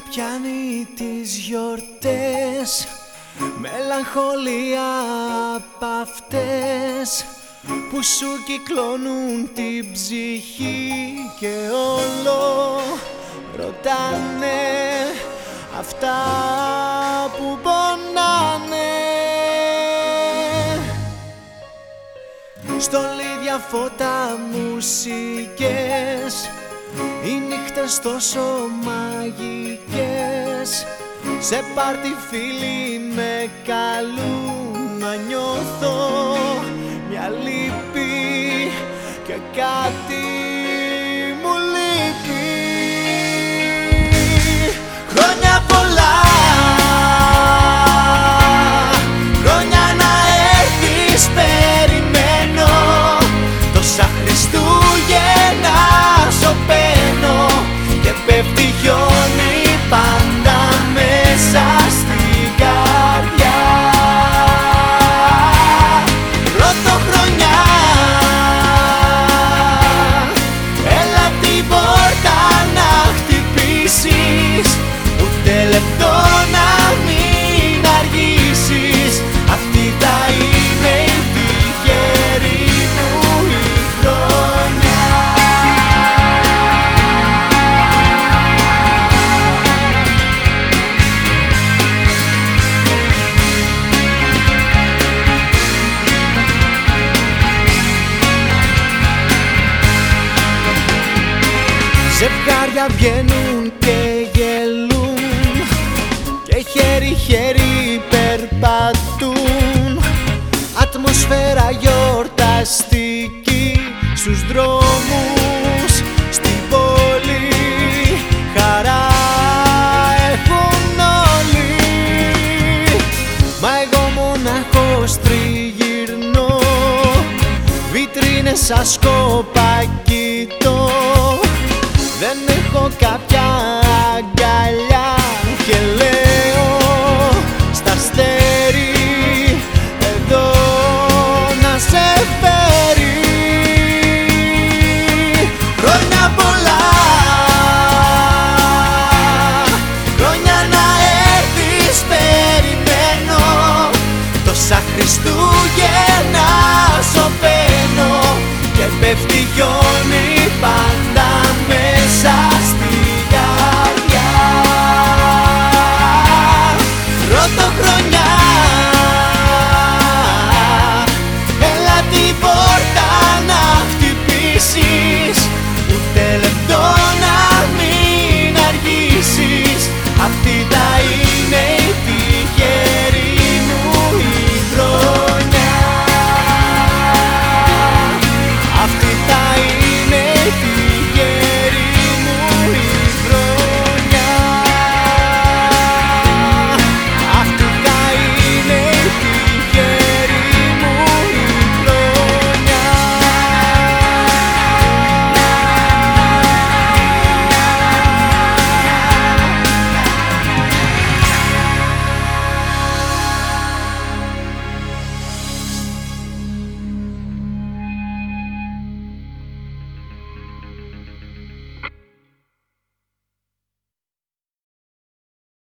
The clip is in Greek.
πιάνει τις γιορτές, μελαγχολία απ' αυτές που σου κυκλώνουν την ψυχή και όλο ρωτάνε αυτά που πονάνε. Στολίδια, φώτα, μουσικές, οι νύχτες τόσο μαγικές. Σε πάρτι φίλοι με καλούν να νιώθω μια λύπη και κάτι μου λείπει. Χρόνια πολλά, χρόνια να έρθεις περιμένω, τόσα Χριστούγεννα σωπαίνω και πέφτει χιόνι πάντα μέσα στην καρδιά. Πρωτοχρονιά, έλα την πόρτα να χτυπήσεις, ούτε λεπτό να μην αργήσεις. Αυτή θα είναι η τυχερή μου η χρονιά. Ζευγάρια βγαίνουν και γελούν και χέρι-χέρι περπατούν. Ατμοσφαίρα γιορταστική στους δρόμους, στην πόλη χαρά έχουν όλοι. Μα εγώ μονάχος τριγυρνώ, βιτρίνες σαν σκόπα κοιτώ. Δεν έχω κάποια